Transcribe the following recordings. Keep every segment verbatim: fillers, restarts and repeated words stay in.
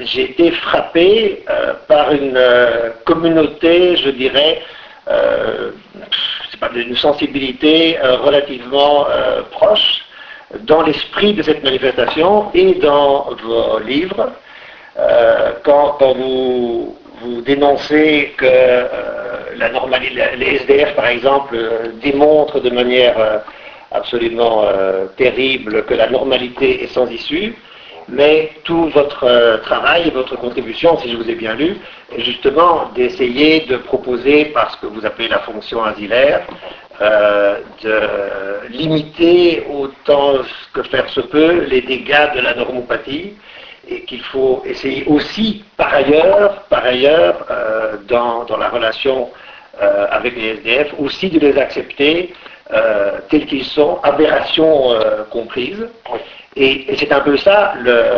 j'ai été frappé euh, par une euh, communauté, je dirais, euh, c'est pas d'une sensibilité euh, relativement euh, proche dans l'esprit de cette manifestation et dans vos livres. Euh, quand, quand vous, vous dénoncez que euh, la normalité, les S D F par exemple euh, démontrent de manière euh, absolument euh, terrible que la normalité est sans issue, mais tout votre euh, travail, votre contribution, si je vous ai bien lu, est justement d'essayer de proposer, par ce que vous appelez la fonction asilaire, euh, de limiter autant que faire se peut les dégâts de la normopathie, et qu'il faut essayer aussi, par ailleurs, par ailleurs euh, dans, dans la relation euh, avec les S D F, aussi de les accepter euh, tels qu'ils sont, aberrations euh, comprises. Et, et c'est un peu ça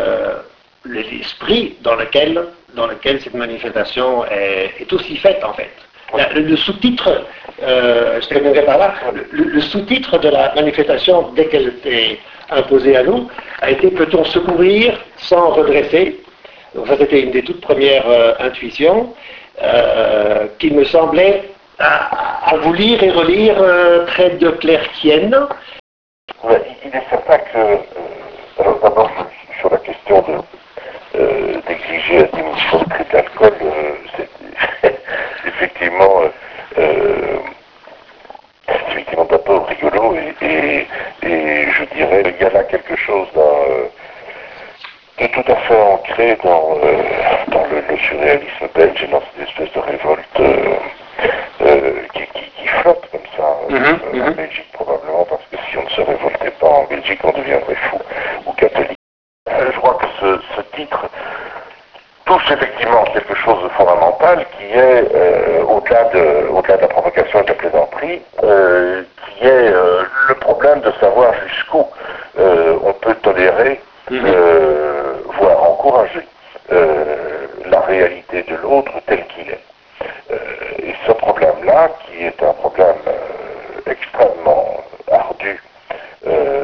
l'esprit dans lequel, dans lequel cette manifestation est, est aussi faite, en fait. La, le, le sous-titre, euh, je terminerai par là, le, le sous-titre de la manifestation, dès qu'elle était imposée à nous, a été peut-on secourir sans redresser. Donc ça, c'était une des toutes premières euh, intuitions euh, qui me semblait, à, à vous lire et relire, euh, très de Clerquienne. Ouais, il est certain que, euh, alors d'abord sur la question de, euh, d'exiger la diminution du prix de l'alcool, euh, c'est effectivement, euh, c'est effectivement d'abord rigolo et, et, et je dirais il y a là quelque chose dans, euh, de tout à fait ancré dans, euh, dans le, le surréalisme belge et dans cette espèce de révolte euh, euh, qui, qui, qui flotte comme ça euh, Mm-hmm, euh, mm-hmm. en Belgique probablement parce que si on ne se révoltait pas en Belgique on deviendrait fou ou catholique. Euh, je crois que ce, ce titre touche effectivement quelque chose de fondamental qui est euh, au-delà de, au-delà de la provocation et de la plaisanterie, euh, qui est euh, le problème de savoir jusqu'où euh, on peut tolérer, euh, voire encourager euh, la réalité de l'autre tel qu'il est. Euh, et ce problème-là, qui est un problème euh, extrêmement ardu, euh,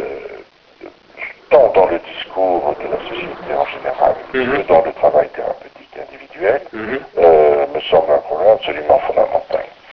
tant dans le discours de la société en général Mhm. que dans le travail thérapeutique individuel, Mhm. euh, me semble un problème absolument fondamental.